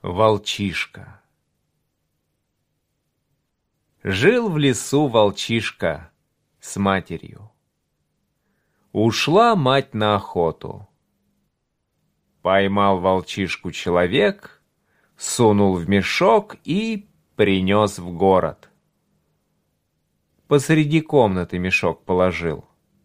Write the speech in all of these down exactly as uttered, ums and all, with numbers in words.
Волчишка. Жил в лесу волчишка с матерью. Ушла мать на охоту. Поймал волчишку человек, сунул в мешок и принес в город. Посреди комнаты мешок положил.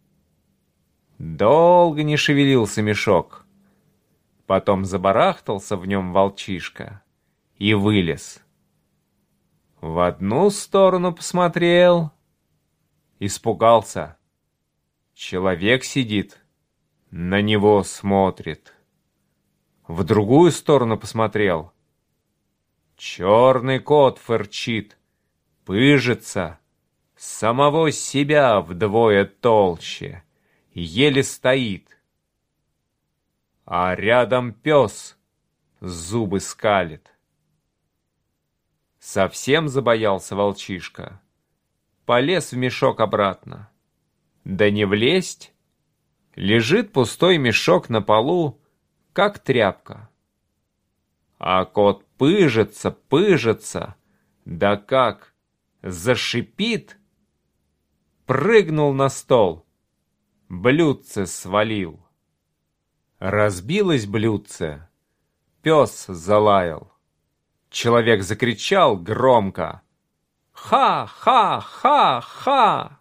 Долго не шевелился мешок. Потом забарахтался в нем волчишка и вылез. В одну сторону посмотрел, испугался. Человек сидит, на него смотрит. В другую сторону посмотрел. Черный кот фырчит, пыжится, самого себя вдвое толще, еле стоит. А рядом пес зубы скалит. Совсем забоялся волчишка. Полез в мешок обратно. Да не влезть. Лежит пустой мешок на полу, как тряпка. А кот пыжится, пыжится, да как зашипит. Прыгнул на стол, блюдце свалил. Разбилось блюдце, пес залаял. Человек закричал громко: «Ха-ха-ха-ха!»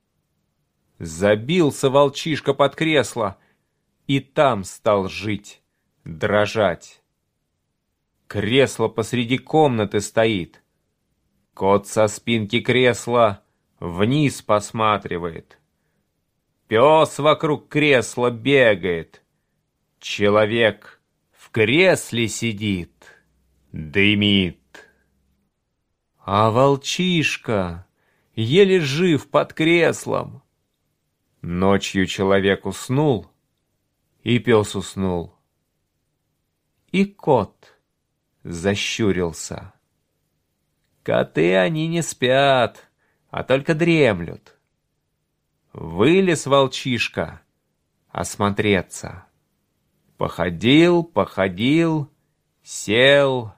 Забился волчишка под кресло и там стал жить, дрожать. Кресло посреди комнаты стоит. Кот со спинки кресла вниз посматривает. Пес вокруг кресла бегает. Человек в кресле сидит, дымит. А волчишка еле жив под креслом. Ночью человек уснул, и пес уснул. И кот защурился. Коты они не спят, а только дремлют. Вылез волчишка осмотреться. Походил, походил, сел,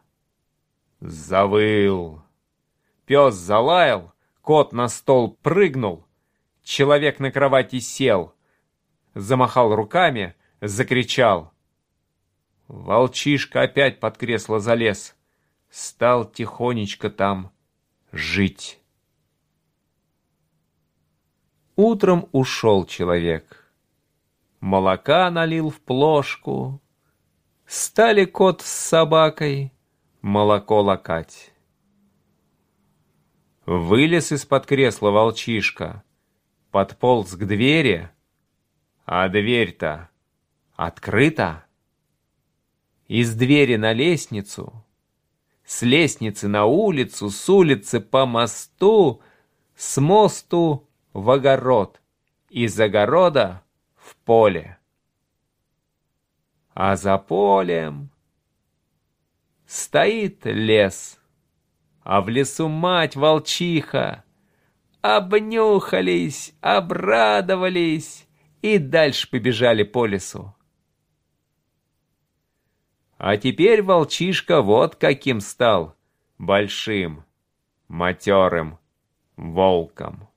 завыл. Пес залаял, кот на стол прыгнул, человек на кровати сел, замахал руками, закричал. Волчишка опять под кресло залез, стал тихонечко там жить. Утром ушел человек. Молока налил в плошку. Стали кот с собакой молоко лакать. Вылез из-под кресла волчишка, подполз к двери, а дверь-то открыта. Из двери на лестницу, с лестницы на улицу, с улицы по мосту, с мосту в огород, из огорода в поле. А за полем стоит лес, а в лесу мать-волчиха. Обнюхались, обрадовались и дальше побежали по лесу. А теперь волчишка вот каким стал: большим, матерым волком.